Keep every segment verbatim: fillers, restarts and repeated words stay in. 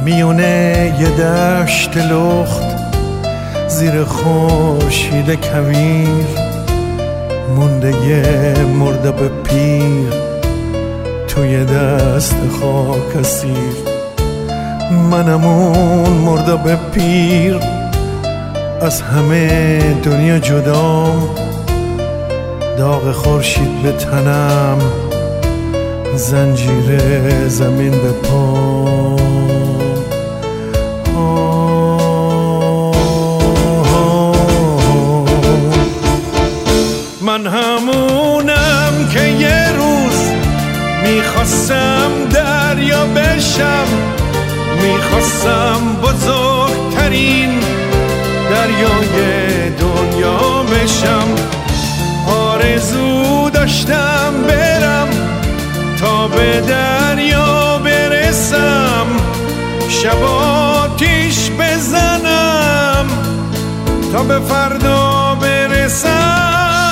میونه یه دشت لخت زیر خورشید کویر مونده یه مرداب پیر توی دست خاک اسیر. منم اون مرداب پیر از همه دنیا جدام، داغ خورشید به تنم، زنجیر زمین به پام. من همونم که یه روز میخواستم دریا بشم، میخواستم بزرگترین دریای دنیا بشم. آرزو داشتم برم تا به دریا برسم، شب آتیش بزنم تا به فردا برسم.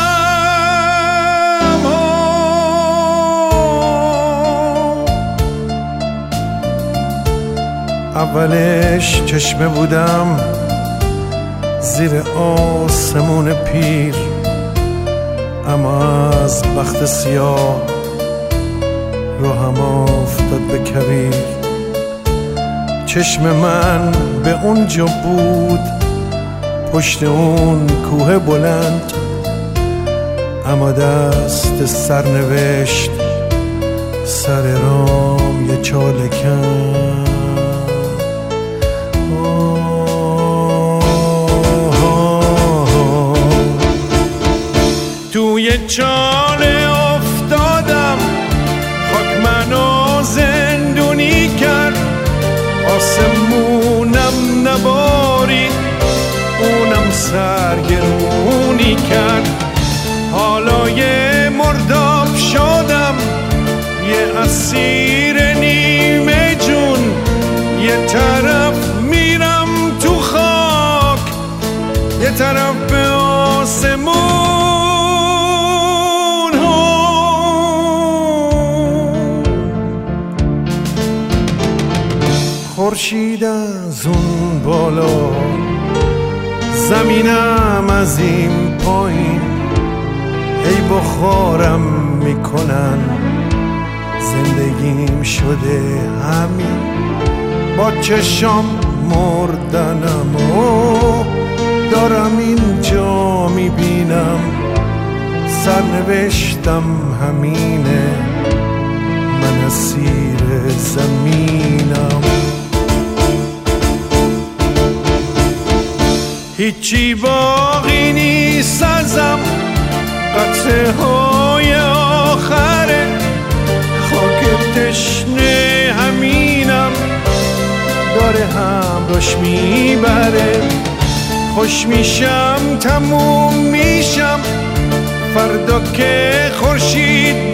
اولش چشمه بودم زیر آسمون پیر، اما از بخت سیاه رو هم افتاد به کویر. چشم من به اونجا بود پشت اون کوه بلند، اما دست سرنوشت سر رام یه چاله کن. توی چاله افتادم، خاک منو زندونی کرد، آسمونم نبارید، اونم سرگرونی کرد. حالا یه مرداب شدم، یه اسیر نیمه جون، یه طرف میرم تو خاک، یه طرف به آسمون. خورشید از اون بالا، زمینم از این پایین، هی بخارم میکنن، زندگیم شده همین. با چشام مردنم و دارم اینجا میبینم، سرنوشتم همینه، من اسیر زمینم. هیچی باقی نیست ازم، قطعه های آخره، خاک تشنه همینم، داره همراش میبره. خوش میشم تموم میشم، فردا که خورشید